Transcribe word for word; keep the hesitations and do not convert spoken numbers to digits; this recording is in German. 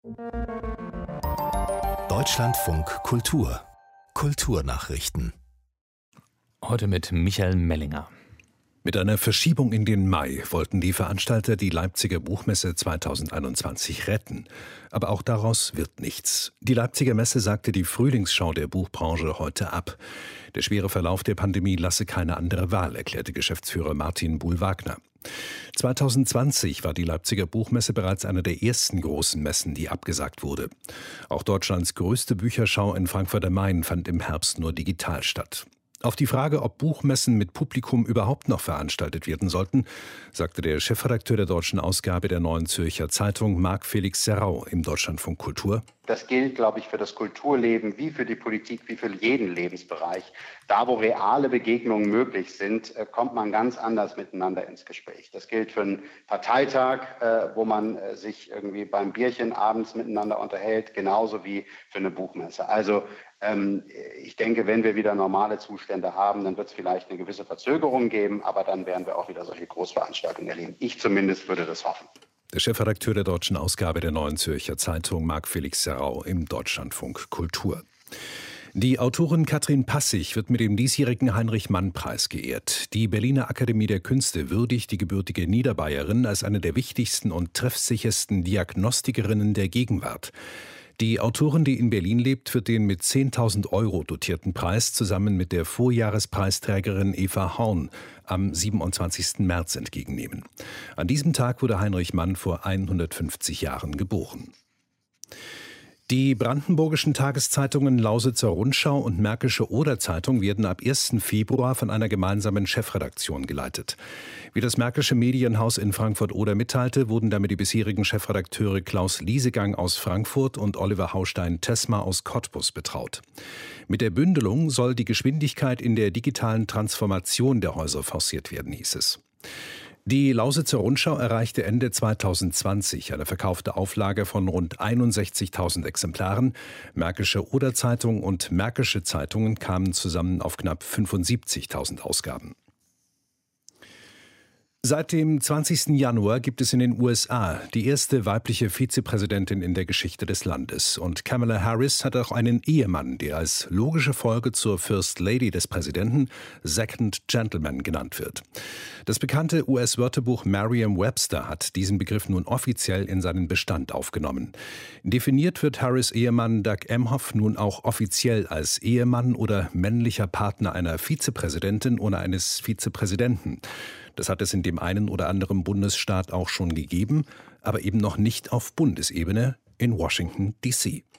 Deutschlandfunk Kultur Kulturnachrichten. Heute mit Michael Mellinger. Mit einer Verschiebung in den Mai wollten die Veranstalter die Leipziger Buchmesse zweitausendeinundzwanzig retten. Aber auch daraus wird nichts. Die Leipziger Messe sagte die Frühlingsschau der Buchbranche heute ab. Der schwere Verlauf der Pandemie lasse keine andere Wahl, erklärte Geschäftsführer Martin Buhl-Wagner. zweitausendzwanzig war die Leipziger Buchmesse bereits eine der ersten großen Messen, die abgesagt wurde. Auch Deutschlands größte Bücherschau in Frankfurt am Main fand im Herbst nur digital statt. Auf die Frage, ob Buchmessen mit Publikum überhaupt noch veranstaltet werden sollten, sagte der Chefredakteur der deutschen Ausgabe der Neuen Zürcher Zeitung, Marc-Felix Serrau, im Deutschlandfunk Kultur. Das gilt, glaube ich, für das Kulturleben wie für die Politik, wie für jeden Lebensbereich. Da, wo reale Begegnungen möglich sind, kommt man ganz anders miteinander ins Gespräch. Das gilt für einen Parteitag, wo man sich irgendwie beim Bierchen abends miteinander unterhält, genauso wie für eine Buchmesse. Also ich denke, wenn wir wieder normale Zustände haben, dann wird es vielleicht eine gewisse Verzögerung geben, aber dann werden wir auch wieder solche Großveranstaltungen erleben. Ich zumindest würde das hoffen. Der Chefredakteur der deutschen Ausgabe der Neuen Zürcher Zeitung, Marc-Felix Serrau, im Deutschlandfunk Kultur. Die Autorin Katrin Passig wird mit dem diesjährigen Heinrich-Mann-Preis geehrt. Die Berliner Akademie der Künste würdigt die gebürtige Niederbayerin als eine der wichtigsten und treffsichersten Diagnostikerinnen der Gegenwart. Die Autorin, die in Berlin lebt, wird den mit zehntausend Euro dotierten Preis zusammen mit der Vorjahrespreisträgerin Eva Horn am siebenundzwanzigsten März entgegennehmen. An diesem Tag wurde Heinrich Mann vor hundertfünfzig Jahren geboren. Die brandenburgischen Tageszeitungen Lausitzer Rundschau und Märkische Oder-Zeitung werden ab ersten Februar von einer gemeinsamen Chefredaktion geleitet. Wie das Märkische Medienhaus in Frankfurt-Oder mitteilte, wurden damit die bisherigen Chefredakteure Klaus Liesegang aus Frankfurt und Oliver Haustein-Tesma aus Cottbus betraut. Mit der Bündelung soll die Geschwindigkeit in der digitalen Transformation der Häuser forciert werden, hieß es. Die Lausitzer Rundschau erreichte Ende zweitausendzwanzig eine verkaufte Auflage von rund einundsechzigtausend Exemplaren. Märkische Oder-Zeitung und Märkische Zeitungen kamen zusammen auf knapp fünfundsiebzigtausend Ausgaben. Seit dem zwanzigsten Januar gibt es in den U S A die erste weibliche Vizepräsidentin in der Geschichte des Landes. Und Kamala Harris hat auch einen Ehemann, der als logische Folge zur First Lady des Präsidenten Second Gentleman genannt wird. Das bekannte U S-Wörterbuch Merriam-Webster hat diesen Begriff nun offiziell in seinen Bestand aufgenommen. Definiert wird Harris' Ehemann Doug Emhoff nun auch offiziell als Ehemann oder männlicher Partner einer Vizepräsidentin oder eines Vizepräsidenten. Das hat es in dem einen oder anderen Bundesstaat auch schon gegeben, aber eben noch nicht auf Bundesebene in Washington D C